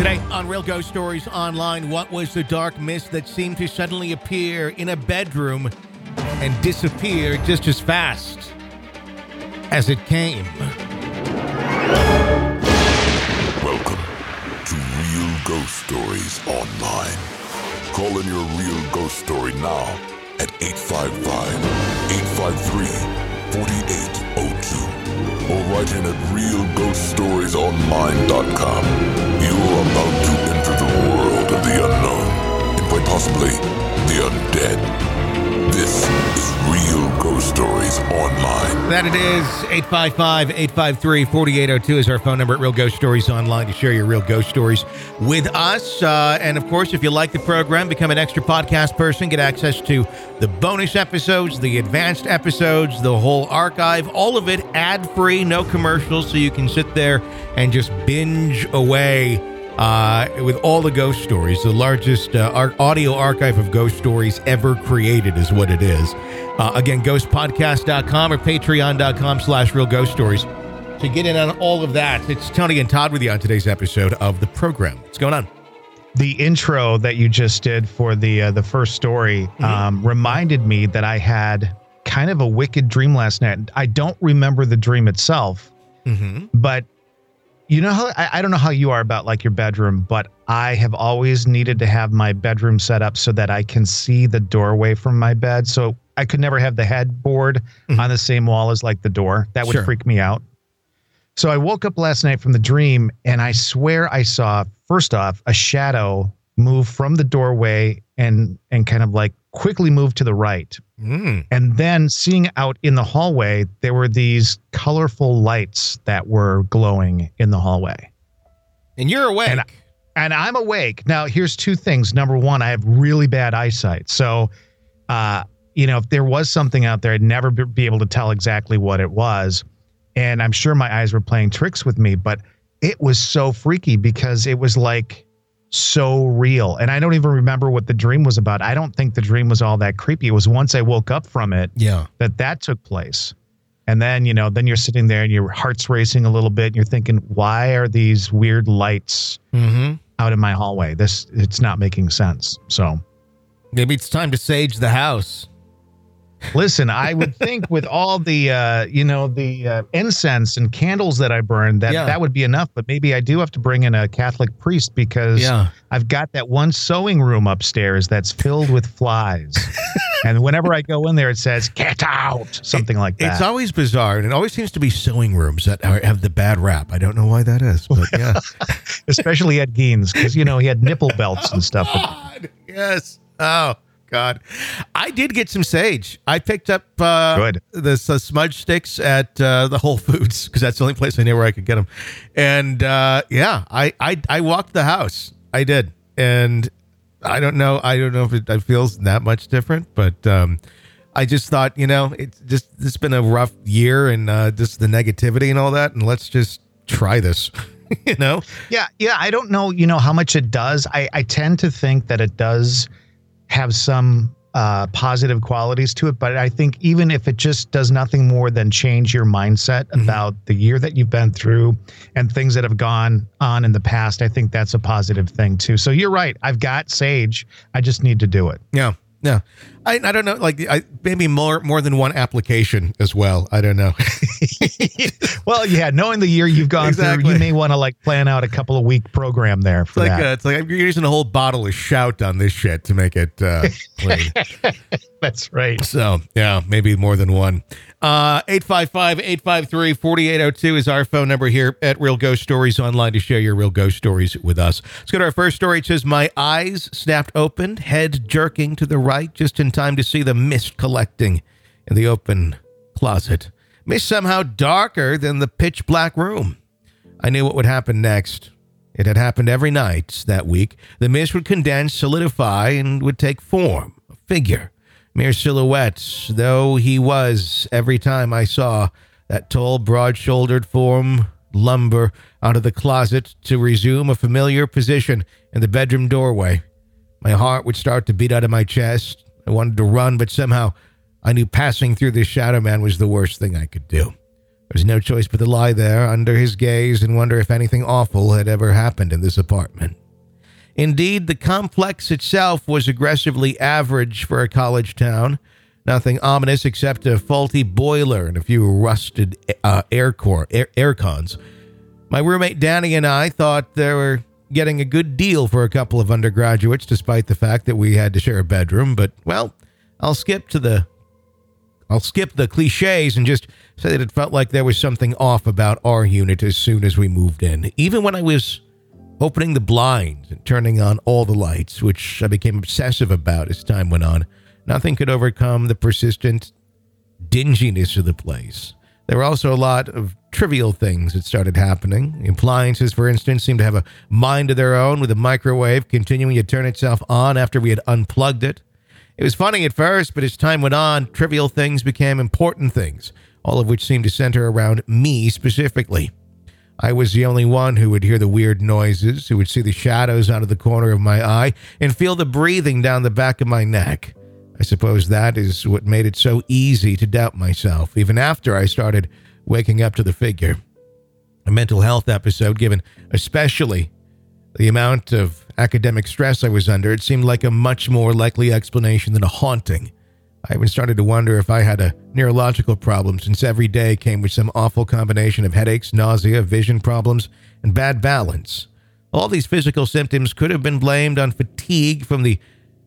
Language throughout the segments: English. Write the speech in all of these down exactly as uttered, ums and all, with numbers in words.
Today on Real Ghost Stories Online, what was the dark mist that seemed to suddenly appear in a bedroom and disappear just as fast as it came? Welcome to Real Ghost Stories Online. Call in your real ghost story now at eight five five, eight five three, four eight zero two or write in at real ghost stories online dot com. You are about to enter the world of the unknown and quite possibly the undead. This is Real Ghost Stories Online. That it is. eight five five, eight five three, four eight zero two is our phone number at Real Ghost Stories Online to share your real ghost stories with us. Uh, and, of course, if you like the program, become an extra podcast person, get access to the bonus episodes, the advanced episodes, the whole archive, all of it ad-free, no commercials, so you can sit there and just binge away Uh, with all the ghost stories. The largest uh, ar- audio archive of ghost stories ever created is what it is. Uh, again, ghost podcast dot com or patreon dot com slash real ghost stories to get in on all of that. It's Tony and Todd with you on today's episode of the program. What's going on? The intro that you just did for the uh, the first story mm-hmm. um, reminded me that I had kind of a wicked dream last night. I don't remember the dream itself, mm-hmm. but you know how I, I don't know how you are about like your bedroom, but I have always needed to have my bedroom set up so that I can see the doorway from my bed. So I could never have the headboard mm-hmm. on the same wall as like the door. That would sure. freak me out. So I woke up last night from the dream and I swear I saw, first off, a shadow move from the doorway and and kind of like quickly move to the right. Mm. And then seeing out in the hallway, there were these colorful lights that were glowing in the hallway. And you're awake. And, and I'm awake. Now, here's two things. Number one, I have really bad eyesight. So, uh, you know, if there was something out there, I'd never be able to tell exactly what it was. And I'm sure my eyes were playing tricks with me, but it was so freaky because it was like so real. And I don't even remember what the dream was about. I don't think the dream was all that creepy. It was once I woke up from it yeah. that that took place. And then, you know, then you're sitting there and your heart's racing a little bit and you're thinking, why are these weird lights mm-hmm. out in my hallway? This, it's not making sense. So maybe it's time to sage the house. Listen, I would think with all the, uh, you know, the uh, incense and candles that I burn, that yeah. that would be enough. But maybe I do have to bring in a Catholic priest because yeah. I've got that one sewing room upstairs that's filled with flies. And whenever I go in there, it says, get out, something it, like that. It's always bizarre. And it always seems to be sewing rooms that are, have the bad rap. I don't know why that is, but yeah. Especially Ed Gein, because, you know, he had nipple belts oh, and stuff. God. Yes. Oh. God, I did get some sage. I picked up uh, Good. the uh, smudge sticks at uh, the Whole Foods because that's the only place I knew where I could get them. And uh, yeah, I, I I walked the house. I did, and I don't know. I don't know if it, it feels that much different, but um, I just thought, you know, it's just it's been a rough year and uh, just the negativity and all that, and let's just try this. you know? Yeah, yeah. I don't know. You know how much it does. I I tend to think that it does have some uh, positive qualities to it. But I think even if it just does nothing more than change your mindset mm-hmm. about the year that you've been through and things that have gone on in the past, I think that's a positive thing too. So you're right. I've got sage. I just need to do it. Yeah. Yeah. I I don't know, like I maybe more more than one application as well. I don't know. Well, yeah, knowing the year you've gone exactly. through, you may want to like plan out a couple of week program there for it's like that. Uh, it's like you're using a whole bottle of Shout on this shit to make it uh, clean. That's right. So, yeah, maybe more than one. Uh, eight five five, eight five three, four eight zero two is our phone number here at Real Ghost Stories Online to share your real ghost stories with us. Let's go to our first story. It says, my eyes snapped open, head jerking to the right, just in time to see the mist collecting in the open closet. Mist somehow darker than the pitch black room. I knew what would happen next. It had happened every night that week. The mist would condense, solidify, and would take form, a figure. Mere silhouettes, though he was, every time I saw that tall, broad-shouldered form lumber out of the closet to resume a familiar position in the bedroom doorway. My heart would start to beat out of my chest. I wanted to run, but somehow I knew passing through this shadow man was the worst thing I could do. There was no choice but to lie there under his gaze and wonder if anything awful had ever happened in this apartment. Indeed, the complex itself was aggressively average for a college town. Nothing ominous except a faulty boiler and a few rusted uh, air, core, air, air cons. My roommate Danny and I thought they were getting a good deal for a couple of undergraduates, despite the fact that we had to share a bedroom. But, well, I'll skip to the I'll skip the cliches and just say that it felt like there was something off about our unit as soon as we moved in. Even when I was opening the blinds and turning on all the lights, which I became obsessive about as time went on, nothing could overcome the persistent dinginess of the place. There were also a lot of trivial things that started happening. Appliances, for instance, seemed to have a mind of their own, with a microwave continuing to turn itself on after we had unplugged it. It was funny at first, but as time went on, trivial things became important things, all of which seemed to center around me specifically. I was the only one who would hear the weird noises, who would see the shadows out of the corner of my eye, and feel the breathing down the back of my neck. I suppose that is what made it so easy to doubt myself, even after I started waking up to the figure. A mental health episode, given especially the amount of academic stress I was under, it seemed like a much more likely explanation than a haunting. I even started to wonder if I had a neurological problem, since every day came with some awful combination of headaches, nausea, vision problems, and bad balance. All these physical symptoms could have been blamed on fatigue from the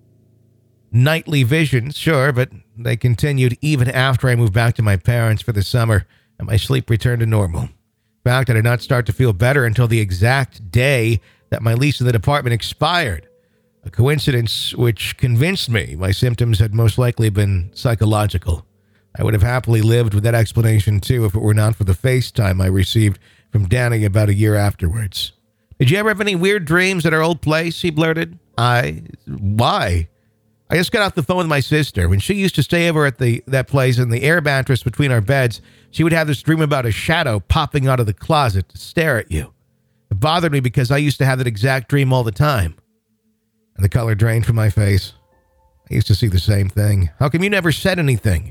nightly visions, sure, but they continued even after I moved back to my parents for the summer and my sleep returned to normal. In fact, I did not start to feel better until the exact day that my lease in the department expired. A coincidence which convinced me my symptoms had most likely been psychological. I would have happily lived with that explanation too if it were not for the FaceTime I received from Danny about a year afterwards. "Did you ever have any weird dreams at our old place?" he blurted. I... Why? I just got off the phone with my sister. When she used to stay over at the that place, in the air mattress between our beds, she would have this dream about a shadow popping out of the closet to stare at you. It bothered me because I used to have that exact dream all the time. And the color drained from my face. I used to see the same thing. How come you never said anything?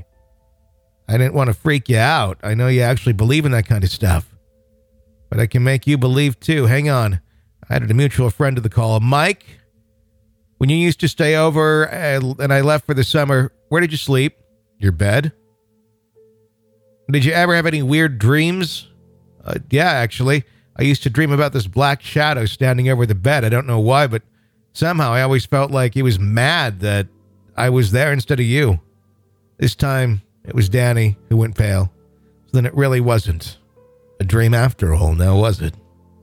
I didn't want to freak you out. I know you actually believe in that kind of stuff. But I can make you believe too. Hang on. I added a mutual friend to the call. Mike, when you used to stay over and I left for the summer, where did you sleep? Your bed? Did you ever have any weird dreams? Uh, yeah, actually. I used to dream about this black shadow standing over the bed. I don't know why, but somehow I always felt like he was mad that I was there instead of you. This time, it was Danny who went pale. So then it really wasn't a dream after all, now was it?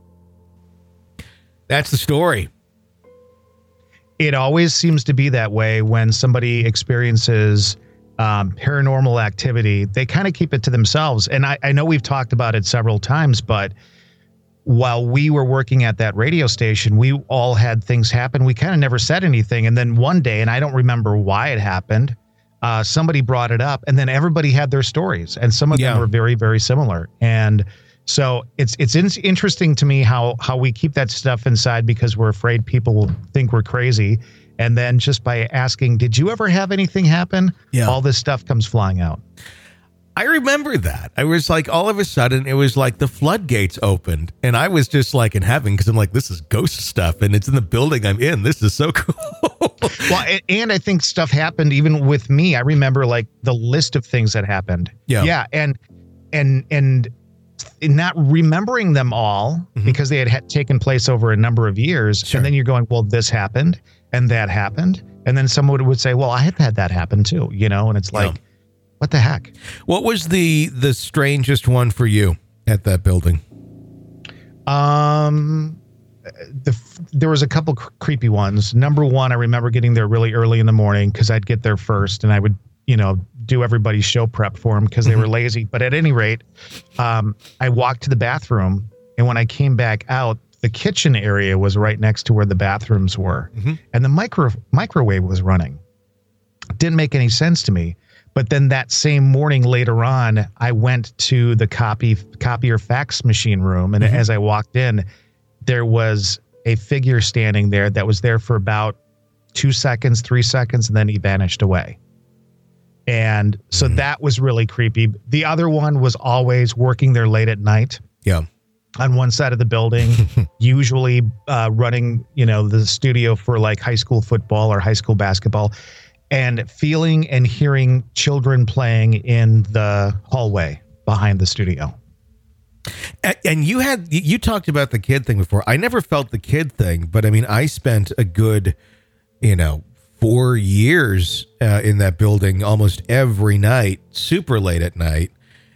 That's the story. It always seems to be that way when somebody experiences um, paranormal activity. They kind of keep it to themselves. And I, I know we've talked about it several times, but while we were working at that radio station, we all had things happen. We kind of never said anything. And then one day, and I don't remember why it happened, uh, somebody brought it up, and then everybody had their stories, and some of yeah. them were very, very similar. And so it's it's in- interesting to me how how we keep that stuff inside because we're afraid people will think we're crazy. And then just by asking, did you ever have anything happen? Yeah. All this stuff comes flying out. I remember that. I was like, all of a sudden, it was like the floodgates opened, and I was just like in heaven because I'm like, this is ghost stuff, and it's in the building I'm in. This is so cool. Well, and I think stuff happened even with me. I remember like the list of things that happened. Yeah. Yeah. And, and, and not remembering them all mm-hmm. because they had, had taken place over a number of years. Sure. And then you're going, well, this happened and that happened. And then someone would say, well, I have had that happen too, you know, and it's like, yeah. what the heck? What was the the strangest one for you at that building? Um, the there was a couple cr- creepy ones. Number one, I remember getting there really early in the morning because I'd get there first, and I would, you know, do everybody's show prep for them because they were lazy. But at any rate, um, I walked to the bathroom, and when I came back out, the kitchen area was right next to where the bathrooms were, mm-hmm. and the micro microwave was running. Didn't make any sense to me. But then that same morning later on, I went to the copy copier fax machine room. And mm-hmm. as I walked in, there was a figure standing there that was there for about two seconds, three seconds, and then he vanished away. And so Mm. that was really creepy. The other one was always working there late at night Yeah. on one side of the building, usually uh, running, you know, the studio for like high school football or high school basketball, and feeling and hearing children playing in the hallway behind the studio. A- And you had, you you talked about the kid thing before. I never felt the kid thing, but I mean, I spent a good, you know, four years uh, in that building almost every night, super late at night.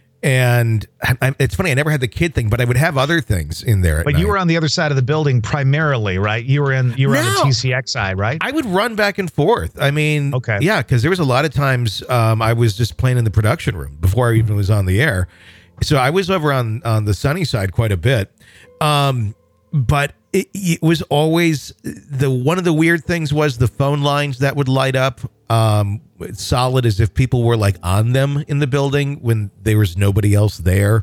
And I, I- it's funny, I never had the kid thing, but I would have other things in there. at But you night. were on the other side of the building primarily, right? You were in you were on No. the T C X side, right? I would run back and forth. I mean, Okay. yeah, because there was a lot of times um, I was just playing in the production room before I even was on the air. So I was over on on the sunny side quite a bit, um, but it, it was always the one of the weird things was the phone lines that would light up um, solid as if people were like on them in the building when there was nobody else there.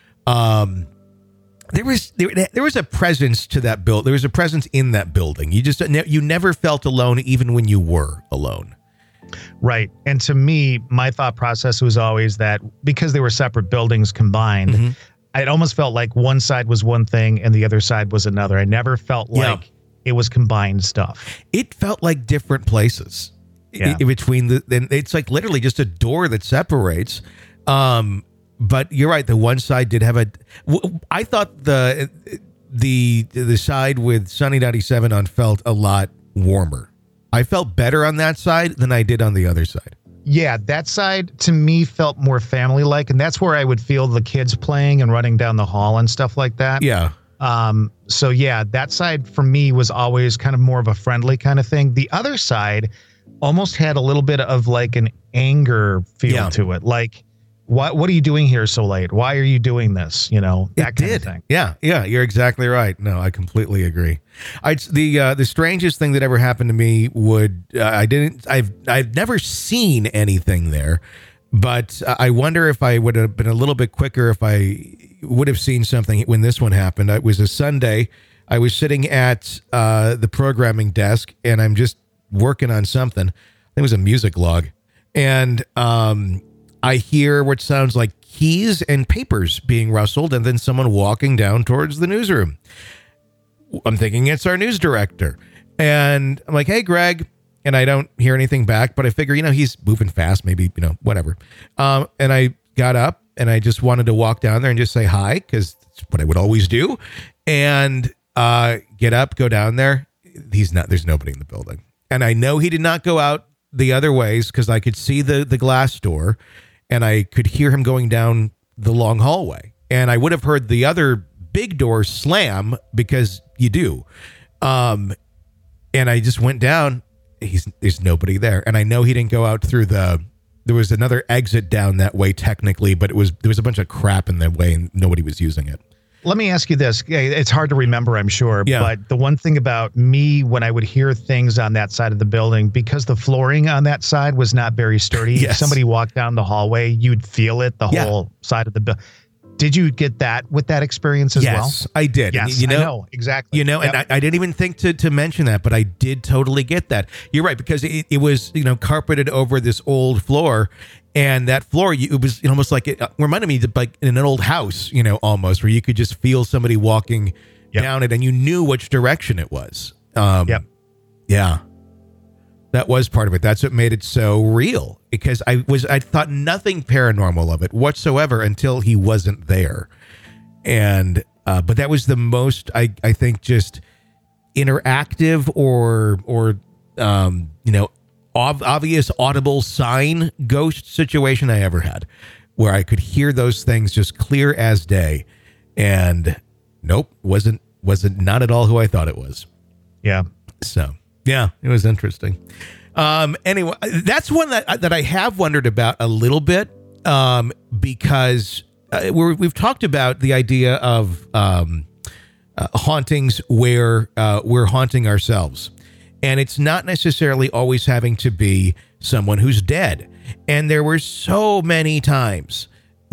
Um, there was there, there was a presence to that build. There was a presence in that building. You just you never felt alone, even when you were alone. Right. And to me, my thought process was always that because they were separate buildings combined, Mm-hmm. it almost felt like one side was one thing and the other side was another. I never felt Yeah. like it was combined stuff. It felt like different places Yeah. in between the. And it's like literally just a door that separates. Um, but you're right. The one side did have a. w- I thought the the the side with Sunny ninety-seven on felt a lot warmer. I felt better on that side than I did on the other side. Yeah, that side to me felt more family-like, and that's where I would feel the kids playing and running down the hall and stuff like that. Yeah. Um, so yeah, that side for me was always kind of more of a friendly kind of thing. The other side almost had a little bit of like an anger feel Yeah. to it. Like, what what are you doing here so late? Why are you doing this? You know, that It kind did. of thing. Yeah, yeah, you're exactly right. No, I completely agree. I the uh, the strangest thing that ever happened to me would uh, I didn't I've I've never seen anything there, but uh, I wonder if I would have been a little bit quicker if I would have seen something when this one happened. It was a Sunday. I was sitting at uh, the programming desk and I'm just working on something. It was a music log, and um. I hear what sounds like keys and papers being rustled and then someone walking down towards the newsroom. I'm thinking it's our news director. And I'm like, hey, Greg. And I don't hear anything back, but I figure, you know, he's moving fast, maybe, you know, whatever. Um, and I got up and I just wanted to walk down there and just say hi, because that's what I would always do. And uh, get up, go down there. He's not, there's nobody in the building. And I know he did not go out the other ways because I could see the, the glass door. And I could hear him going down the long hallway. And I would have heard the other big door slam because you do. Um, and I just went down. He's There's nobody there. And I know he didn't go out through the... There was another exit down that way technically, but it was there was a bunch of crap in the way and nobody was using it. Let me ask you this. It's hard to remember, I'm sure. Yeah. But the one thing about me, when I would hear things on that side of the building, because the flooring on that side was not very sturdy, Yes. if somebody walked down the hallway, you'd feel it, the Yeah. whole side of the building. Did you get that with that experience as well? Yes, I did. And Yes, you know, I know. Exactly. You know, and Yep. I, I didn't even think to, to mention that, but I did totally get that. You're right, because it, it was, you know, carpeted over this old floor. And that floor, you, it was almost like it uh, reminded me of like in an old house, you know, almost where you could just feel somebody walking Yep. down it and you knew which direction it was. Um, Yep. Yeah. That was part of it. That's what made it so real, because I was, I thought nothing paranormal of it whatsoever until he wasn't there. And, uh, but that was the most, I, I think, just interactive or, or, um, you know, ob- obvious audible sign ghost situation I ever had, where I could hear those things just clear as day. And nope, wasn't, wasn't not at all who I thought it was. Yeah. So yeah, it was interesting. Um, anyway, that's one that, that I have wondered about a little bit, um, because uh, we're, we've talked about the idea of um, uh, hauntings where uh, we're haunting ourselves. And it's not necessarily always having to be someone who's dead. And there were so many times that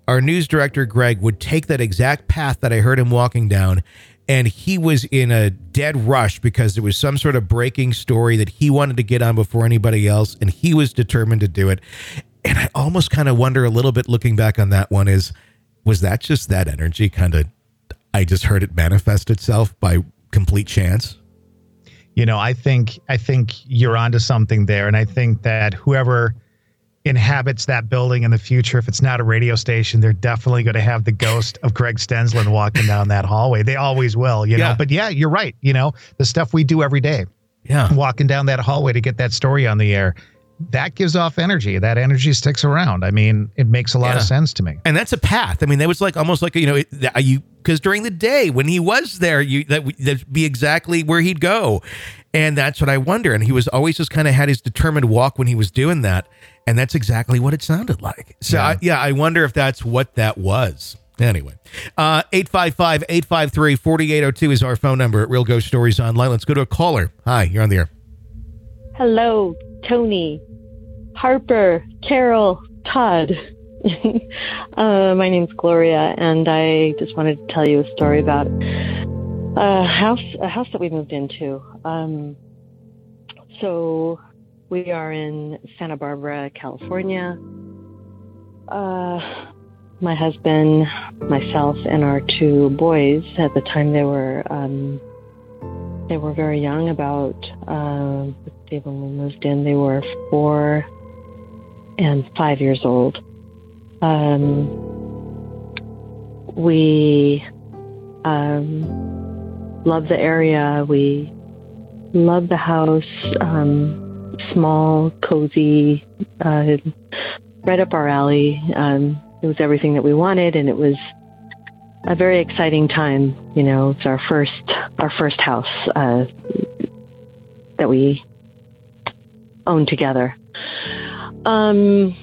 our news director, Greg, would take that exact path that I heard him walking down, and he was in a dead rush because there was some sort of breaking story that he wanted to get on before anybody else, and he was determined to do it. And I almost kind of wonder a little bit looking back on that one is, was that just that energy kind of, I just heard it manifest itself by complete chance? You know, I think I think you're onto something there. And I think that whoever inhabits that building in the future, if it's not a radio station, they're definitely going to have the ghost of Greg Stensland walking down that hallway. They always will, you know. Yeah. But yeah, you're right. You know, the stuff we do every day, Yeah. walking down that hallway to get that story on the air, that gives off energy. That energy sticks around. I mean, it makes a lot Yeah. of sense to me. And that's a path. I mean, that was like almost like, you know, it, that you, because during the day when he was there, you that would that'd be exactly where he'd go. And that's what I wonder. And he was always just kind of had his determined walk when he was doing that. And that's exactly what it sounded like. So, Yeah. I, yeah, I wonder if that's what that was. Anyway, uh, eight five five, eight five three, four eight zero two is our phone number at Real Ghost Stories Online. Let's go to a caller. Hi, you're on the air. Hello, Tony, Harper, Carol, Todd. uh, my name's Gloria, and I just wanted to tell you a story about a house, a house that we moved into. Um, so we are in Santa Barbara, California. Uh, my husband, myself, and our two boys, at the time they were um, they were very young. About uh, let's see, when we moved in, they were four and five years old. Um, we um, love the area. We love the house. Um, small, cozy, uh, right up our alley. Um, it was everything that we wanted, and it was a very exciting time. You know, it's our first our first house uh, that we owned together. Um.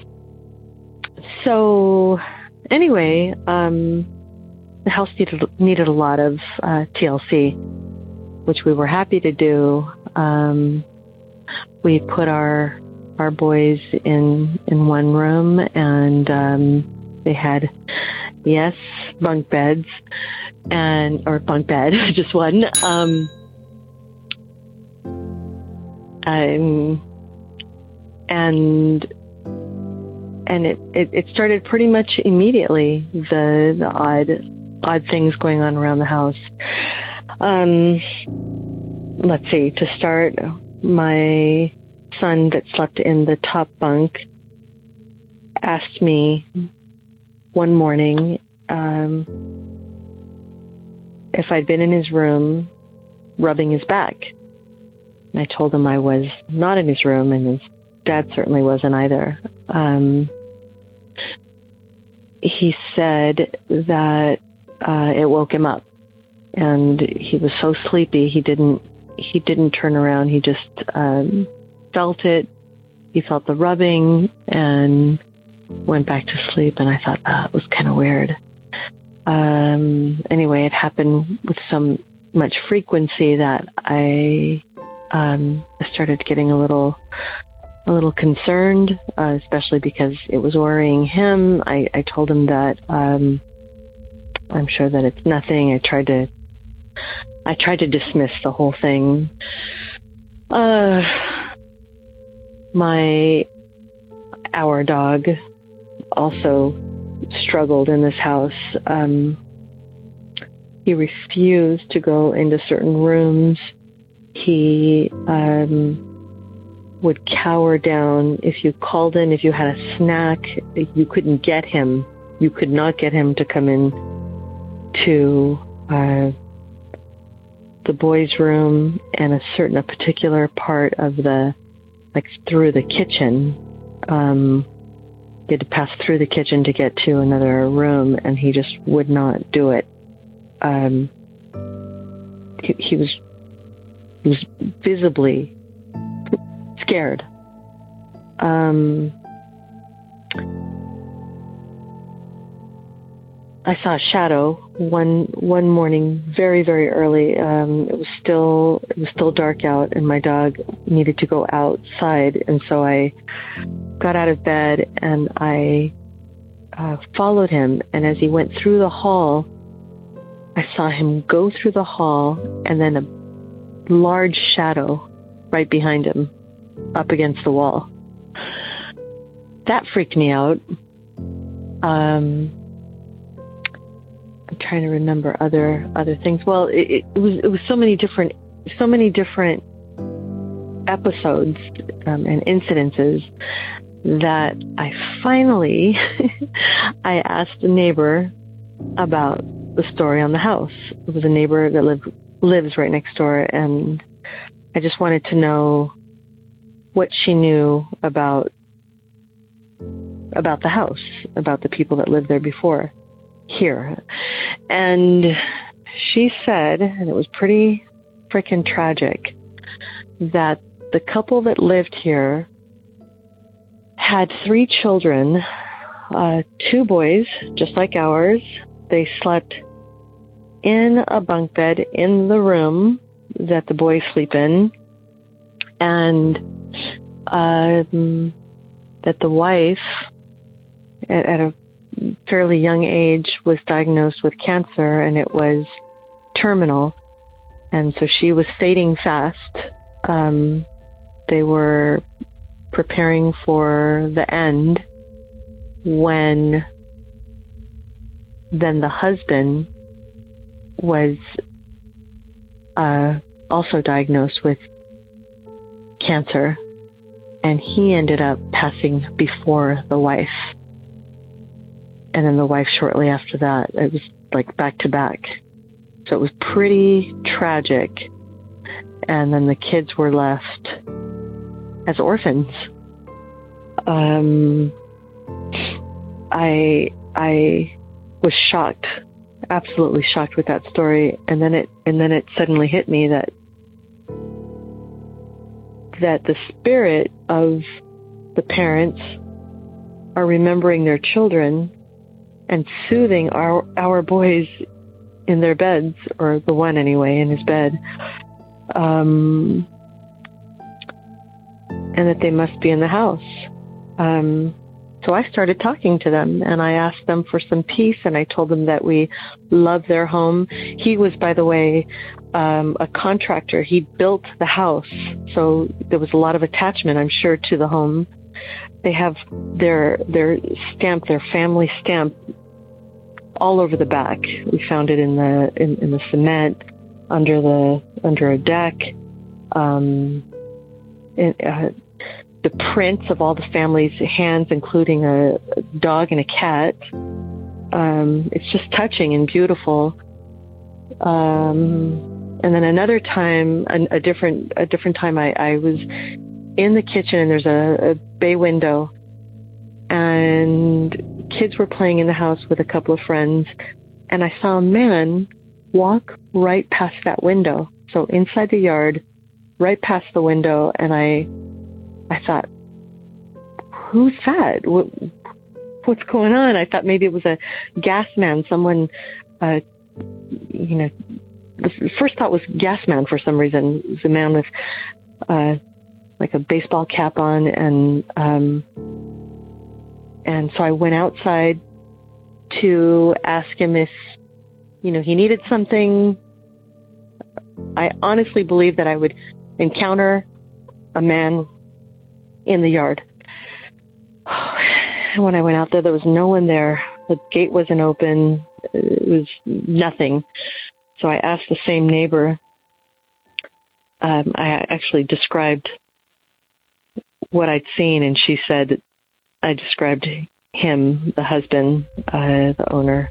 So, anyway, um, the house needed needed a lot of uh, T L C, which we were happy to do. Um, we put our our boys in in one room, and um, they had, yes, bunk beds, and or bunk bed, just one. Um, um, and and it, it, it started pretty much immediately, the the odd odd things going on around the house. Um, let's see, to start, my son that slept in the top bunk asked me one morning um, if I'd been in his room rubbing his back. And I told him I was not in his room, and his dad certainly wasn't either. Um, he said that uh, it woke him up, and he was so sleepy he didn't he didn't turn around. He just um, felt it. He felt the rubbing and went back to sleep. And I thought, oh, it was kind of weird. Um, anyway, it happened with so much frequency that I um, started getting a little a little concerned, uh, especially because it was worrying him. I, I told him that um, I'm sure that it's nothing. I tried to I tried to dismiss the whole thing. Uh, my our dog also struggled in this house. Um, he refused to go into certain rooms. He um, would cower down if you called him. If you had a snack, you couldn't get him. You could not get him to come in to uh, the boys' room and a certain, a particular part of the, like through the kitchen. Um, he had to pass through the kitchen to get to another room, and he just would not do it. Um, he, he was he was visibly scared. Um, I saw a shadow one one morning, very very early. Um, it was still it was still dark out, and my dog needed to go outside, and so I got out of bed and I uh, followed him, and as he went through the hall, I saw him go through the hall, and then a large shadow right behind him, up against the wall. That freaked me out. Um, I'm trying to remember other other things. Well, it, it was it was so many different so many different episodes um, and incidences that I finally I asked a neighbor about the story on the house. It was a neighbor that lived lives right next door, and I just wanted to know what she knew about about the house, about the people that lived there before here. And she said, and it was pretty freaking tragic, that the couple that lived here had three children, uh, two boys, just like ours. They slept in a bunk bed in the room that the boys sleep in, and um, that the wife, at, at a fairly young age, was diagnosed with cancer, and it was terminal, and so she was fading fast. Um, they were preparing for the end when then the husband was uh, also diagnosed with cancer, and he ended up passing before the wife. And then the wife shortly after that. It was like back to back. So it was pretty tragic. And then the kids were left as orphans. Um, I I was shocked, absolutely shocked with that story. And then it and then it suddenly hit me that that the spirit of the parents are remembering their children and soothing our our boys in their beds, or the one anyway, in his bed. Um, and that they must be in the house. Um, so I started talking to them, and I asked them for some peace, and I told them that we love their home. He was, by the way, um, a contractor. He built the house, so there was a lot of attachment, I'm sure, to the home. They have their their stamp, their family stamp, all over the back. We found it in the in, in the cement, under the under a deck. Um, it, uh, the prints of all the family's hands, including a, a dog and a cat. Um, it's just touching and beautiful. Um, and then another time, a, a different a different time, I, I was in the kitchen, and there's a, a bay window, and kids were playing in the house with a couple of friends, and I saw a man walk right past that window. So inside the yard, right past the window, and I I thought, who's that? What, what's going on? I thought maybe it was a gas man, someone, uh, you know, the first thought was gas man for some reason. It was a man with uh, like a baseball cap on, and um, and so I went outside to ask him if, you know, he needed something. I honestly believe that I would encounter a man in the yard. When I went out there, there was no one there. The gate wasn't open. It was nothing. So I asked the same neighbor. Um, I actually described what I'd seen, and she said I described him, the husband, uh, the owner,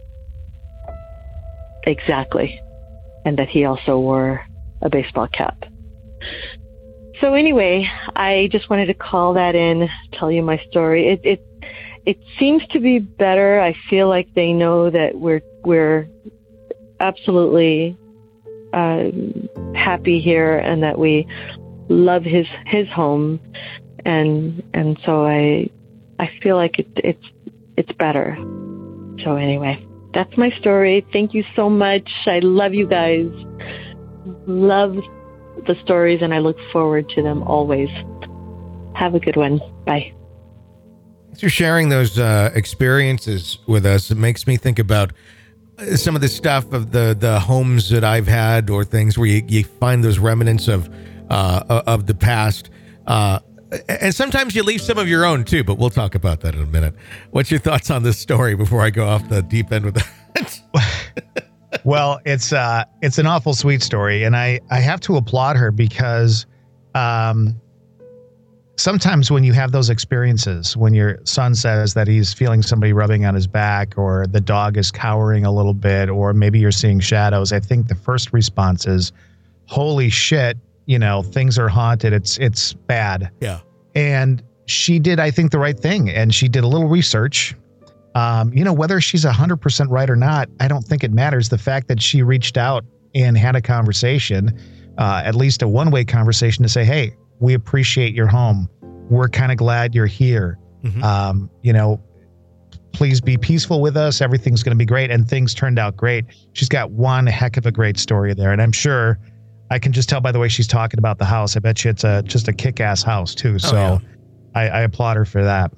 exactly, and that he also wore a baseball cap. So anyway, I just wanted to call that in, tell you my story. It it it seems to be better. I feel like they know that we're we're absolutely uh, happy here, and that we love his his home, and and so I I feel like it, it's it's better. So anyway, that's my story. Thank you so much. I love you guys. Love the stories, and I look forward to them always. Have a good one. Bye. You're sharing those uh, experiences with us. It makes me think about some of the stuff of the, the homes that I've had, or things where you, you find those remnants of uh, of the past. Uh, and sometimes you leave some of your own too, but we'll talk about that in a minute. What's your thoughts on this story before I go off the deep end with that? Well, it's uh, it's an awful sweet story, and I, I have to applaud her because um, sometimes when you have those experiences, when your son says that he's feeling somebody rubbing on his back, or the dog is cowering a little bit, or maybe you're seeing shadows, I think the first response is, holy shit, you know, things are haunted. It's, it's bad. Yeah. And she did, I think, the right thing. And she did a little research. Um, you know, whether she's one hundred percent right or not, I don't think it matters. The fact that she reached out and had a conversation, uh, at least a one-way conversation, to say, hey, we appreciate your home. We're kind of glad you're here. Mm-hmm. Um, you know, please be peaceful with us. Everything's going to be great. And things turned out great. She's got one heck of a great story there. And I'm sure, I can just tell by the way she's talking about the house. I bet you it's a just a kick-ass house too. So oh, yeah. I, I applaud her for that.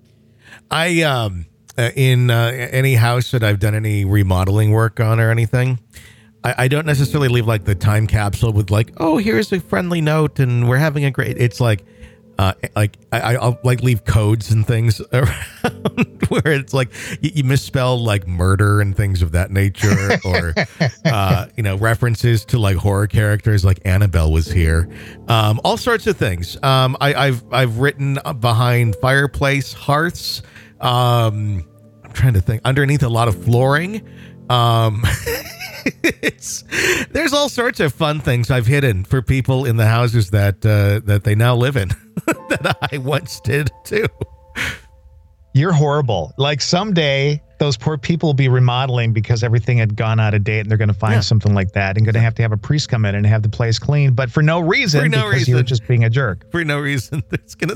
I, um, uh, in uh, any house that I've done any remodeling work on or anything, I, I don't necessarily leave like the time capsule with like, oh, here's a friendly note and we're having a great, it's like, Uh, like I, I'll like leave codes and things around where it's like you, you misspell like murder and things of that nature, or uh, you know, references to like horror characters, like Annabelle was here, um, all sorts of things. Um, I, I've I've written behind fireplace hearths. Um, I'm trying to think underneath a lot of flooring. Um, it's there's all sorts of fun things I've hidden for people in the houses that uh, that they now live in that I once did too. You're horrible. Like someday those poor people will be remodeling because everything had gone out of date, and they're going to find yeah. something like that and going to have to have a priest come in and have the place clean, but for no reason, for no because reason. you were just being a jerk. For no reason. It's gonna.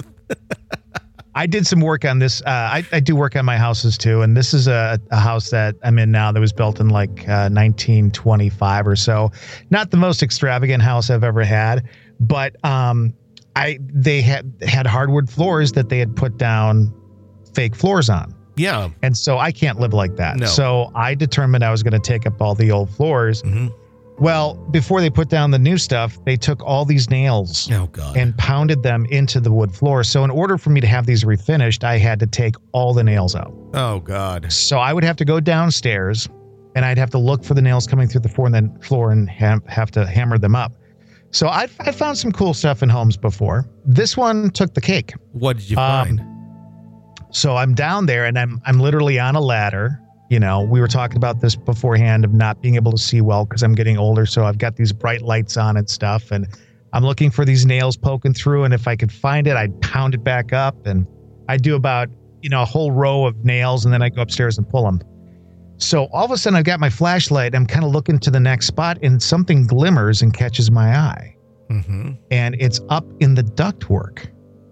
I did some work on this. Uh, I, I do work on my houses too. And this is a, a house that I'm in now that was built in like uh, nineteen twenty-five or so. Not the most extravagant house I've ever had, but um, I they had had hardwood floors that they had put down fake floors on. Yeah. And so I can't live like that. No. So I determined I was going to take up all the old floors. Mm-hmm. Well, before they put down the new stuff, they took all these nails oh, God. and pounded them into the wood floor. So in order for me to have these refinished, I had to take all the nails out. Oh, God. So I would have to go downstairs and I'd have to look for the nails coming through the floor and then floor and ha- have to hammer them up. So I I found some cool stuff in homes before. This one took the cake. What did you find? Um, so I'm down there and I'm I'm literally on a ladder. You know, we were talking about this beforehand of not being able to see well because I'm getting older. So I've got these bright lights on and stuff. And I'm looking for these nails poking through. And if I could find it, I'd pound it back up. And I do about, you know, a whole row of nails. And then I go upstairs and pull them. So all of a sudden I've got my flashlight. I'm kind of looking to the next spot and something glimmers and catches my eye. Mm-hmm. And it's up in the ductwork.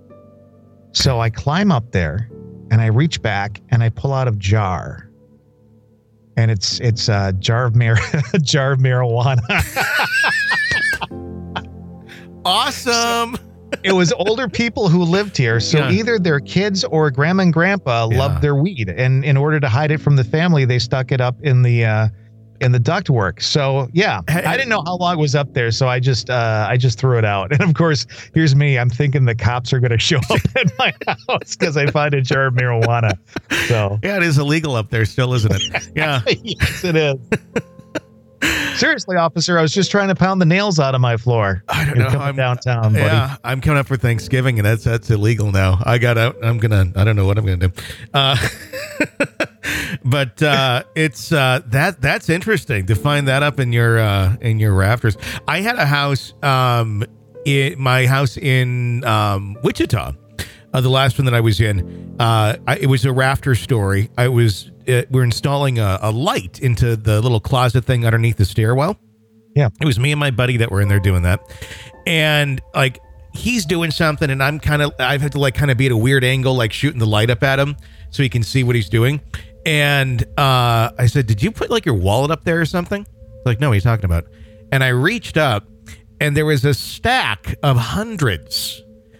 So I climb up there and I reach back and I pull out a jar. And it's it's a jar of mar- jar of marijuana. Awesome. It was older people who lived here, so yeah. either their kids or grandma and grandpa yeah. loved their weed, and in order to hide it from the family, they stuck it up in the uh, in the ductwork. So yeah, I didn't know how long it was up there, so I just uh, I just threw it out. And of course, here's me. I'm thinking the cops are going to show up at my house because I find a jar of marijuana. So yeah, it is illegal up there still, isn't it? Yeah, yes, it is. Seriously, officer, I was just trying to pound the nails out of my floor. I don't know. I'm downtown, buddy. Yeah, I'm coming up for Thanksgiving, and that's that's illegal now. I got out. I'm gonna. I don't know what I'm gonna do. Uh, but uh, it's uh, that that's interesting to find that up in your uh, in your rafters. I had a house, um, in my house in um, Wichita. Uh, the last one that I was in, uh, I, it was a rafter story. I was uh, we're installing a, a light into the little closet thing underneath the stairwell. Yeah, it was me and my buddy that were in there doing that, and like he's doing something, and I'm kind of I've had to like kind of be at a weird angle, like shooting the light up at him so he can see what he's doing. And uh, I said, "Did you put like your wallet up there or something?" He's like, "No, what are you talking about?" And I reached up, and there was a stack of hundreds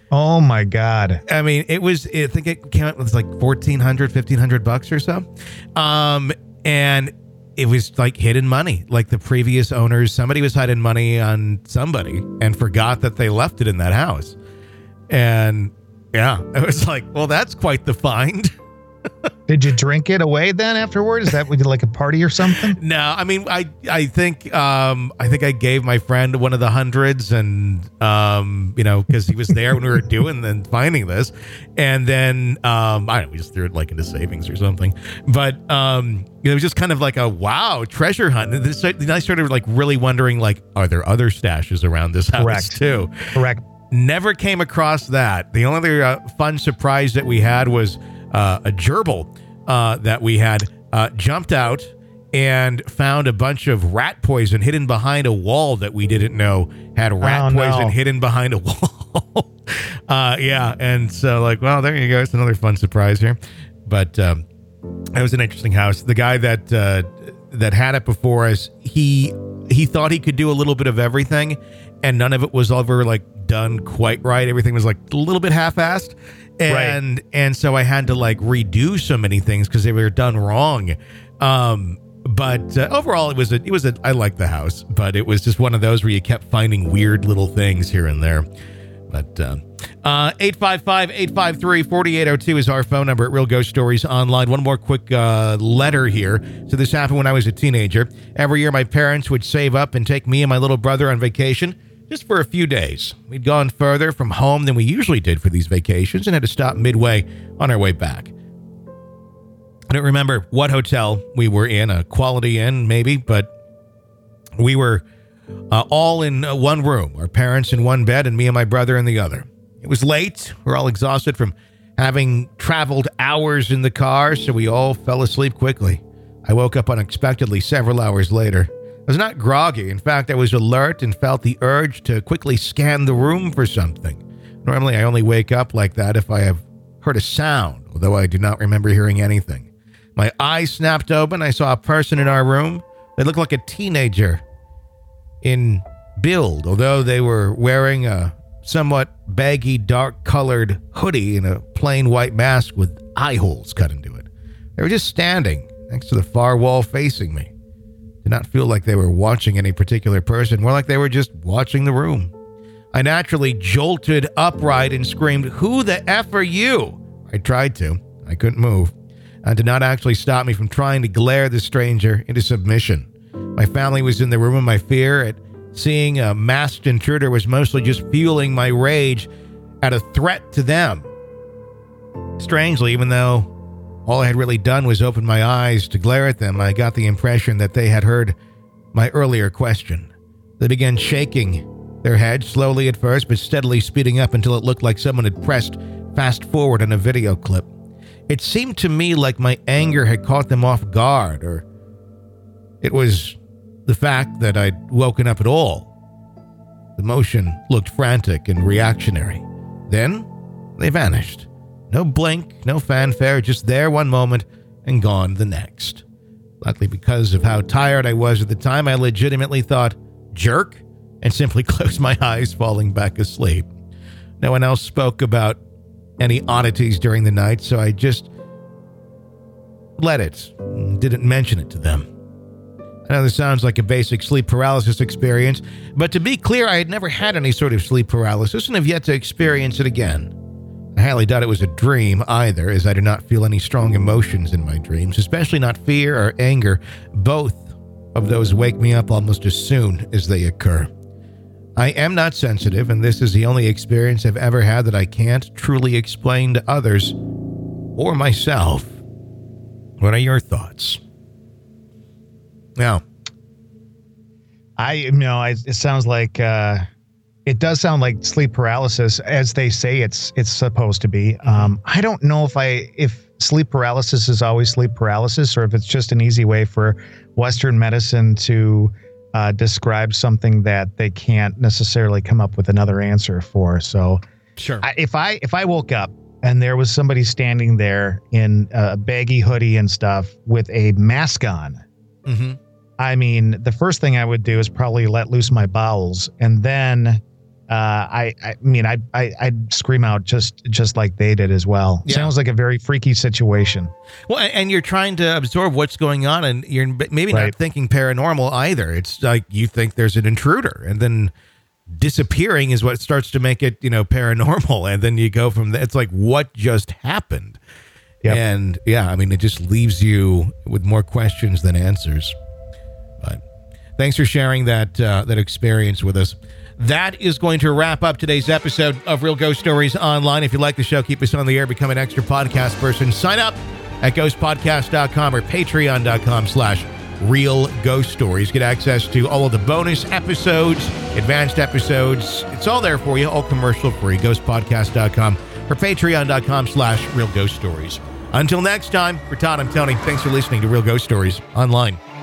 Oh my God. I mean, it was, I think it came out, it was like fourteen hundred, fifteen hundred bucks or so. Um, and it was like hidden money. Like the previous owners, somebody was hiding money on somebody and forgot that they left it in that house. And yeah, it was like, well, that's quite the find. Did you drink it away then afterward? Is that like a party or something? No, I mean, I I think um, I think I gave my friend one of the hundreds, and um, you know, because he was there when we were doing and finding this, and then um, I don't know, we just threw it like into savings or something. But um, it was just kind of like a wow treasure hunt. And this, then I started like really wondering, like, are there other stashes around this house Correct. too? Correct. Never came across that. The only other uh, fun surprise that we had was uh, a gerbil uh, that we had uh, jumped out and found a bunch of rat poison hidden behind a wall that we didn't know had rat Oh, no. poison hidden behind a wall. uh, yeah, and so like, well, there you go. It's another fun surprise here. But um, it was an interesting house. The guy that uh, that had it before us, he he thought he could do a little bit of everything, and none of it was ever like done quite right. Everything was like a little bit half-assed, and right. and so I had to like redo so many things because they were done wrong. Um, but uh, overall, it was a it was a I liked the house, but it was just one of those where you kept finding weird little things here and there. But uh, uh, eight five five, eight five three, four eight zero two is our phone number at Real Ghost Stories Online. One more quick uh, letter here. So this happened when I was a teenager. Every year, my parents would save up and take me and my little brother on vacation just for a few days. We'd gone further from home than we usually did for these vacations and had to stop midway on our way back. I don't remember what hotel we were in, a Quality Inn maybe, but we were uh, all in uh, one room, our parents in one bed and me and my brother in the other. It was late. We're all exhausted from having traveled hours in the car, so we all fell asleep quickly. I woke up unexpectedly several hours later. I was not groggy. In fact, I was alert and felt the urge to quickly scan the room for something. Normally, I only wake up like that if I have heard a sound, although I do not remember hearing anything. My eyes snapped open. I saw a person in our room. They looked like a teenager in build, although they were wearing a somewhat baggy, dark-colored hoodie and a plain white mask with eye holes cut into it. They were just standing next to the far wall facing me. Did not feel like they were watching any particular person, more like they were just watching the room. I naturally jolted upright and screamed, "Who the F are you?" I tried to. I couldn't move. It did not actually stop me from trying to glare the stranger into submission. My family was in the room, and my fear at seeing a masked intruder was mostly just fueling my rage at a threat to them. Strangely, even though all I had really done was open my eyes to glare at them, I got the impression that they had heard my earlier question. They began shaking their heads, slowly at first, but steadily speeding up until it looked like someone had pressed fast forward on a video clip. It seemed to me like my anger had caught them off guard, or it was the fact that I'd woken up at all. The motion looked frantic and reactionary. Then they vanished. No blink, no fanfare, just there one moment and gone the next. Luckily, because of how tired I was at the time, I legitimately thought, jerk, and simply closed my eyes, falling back asleep. No one else spoke about any oddities during the night, so I just let it, didn't mention it to them. I know this sounds like a basic sleep paralysis experience, but to be clear, I had never had any sort of sleep paralysis and have yet to experience it again. I highly doubt it was a dream either, as I do not feel any strong emotions in my dreams, especially not fear or anger. Both of those wake me up almost as soon as they occur. I am not sensitive, and this is the only experience I've ever had that I can't truly explain to others or myself. What are your thoughts? Now, I you know I, it sounds like uh, it does sound like sleep paralysis, as they say it's it's supposed to be. Um, I don't know if I if sleep paralysis is always sleep paralysis, or if it's just an easy way for Western medicine to uh, describe something that they can't necessarily come up with another answer for. So, sure. I, if I if I woke up and there was somebody standing there in a baggy hoodie and stuff with a mask on. Mm-hmm. I mean, the first thing I would do is probably let loose my bowels, and then Uh, I, I mean, I, I, I'd scream out just, just like they did as well. Yeah. Sounds like a very freaky situation. Well, and you're trying to absorb what's going on, and you're maybe not Right. thinking paranormal either. It's like you think there's an intruder, and then disappearing is what starts to make it, you know, paranormal. And then you go from there. It's like, what just happened? Yep. And yeah, I mean, it just leaves you with more questions than answers. But thanks for sharing that uh, that experience with us. That is going to wrap up today's episode of Real Ghost Stories Online. If you like the show, keep us on the air, become an extra podcast person. Sign up at ghost podcast dot com or patreon dot com slash real ghost stories. Get access to all of the bonus episodes, advanced episodes. It's all there for you, all commercial free. ghost podcast dot com or patreon dot com slash real ghost stories. Until next time, for Todd, I'm Tony. Thanks for listening to Real Ghost Stories Online.